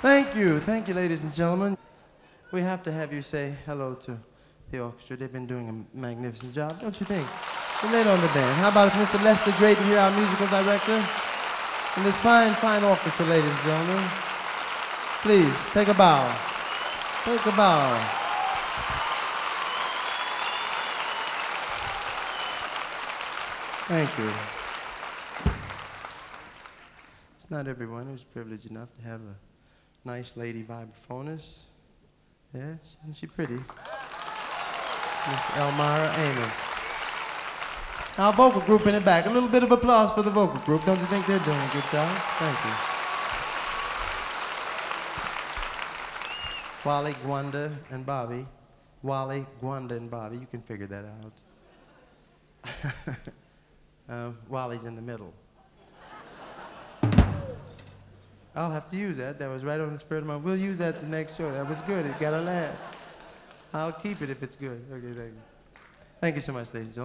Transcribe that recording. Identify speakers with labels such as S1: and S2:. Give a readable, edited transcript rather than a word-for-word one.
S1: Thank you, ladies and gentlemen. We have to have you say hello to the orchestra. They've been doing a magnificent job, don't you think? We're late on the band. How about if Mr. Lester Drayton here, our musical director? And this fine, fine orchestra, ladies and gentlemen. Please, take a bow. Take a bow. Thank you. It's not everyone who's privileged enough to have a nice lady vibraphonist. Yeah, isn't she pretty? Miss Elmira Amos. Our vocal group in the back. A little bit of applause for the vocal group. Don't you think they're doing a good job? Thank you. Wally, Gwanda, and Bobby. Wally, Gwanda, and Bobby. You can figure that out. Wally's in the middle. I'll have to use that. That was right on the spirit of my... We'll use that the next show. That was good. It got a laugh. I'll keep it if it's good. Okay, thank you. Thank you so much, ladies and gentlemen.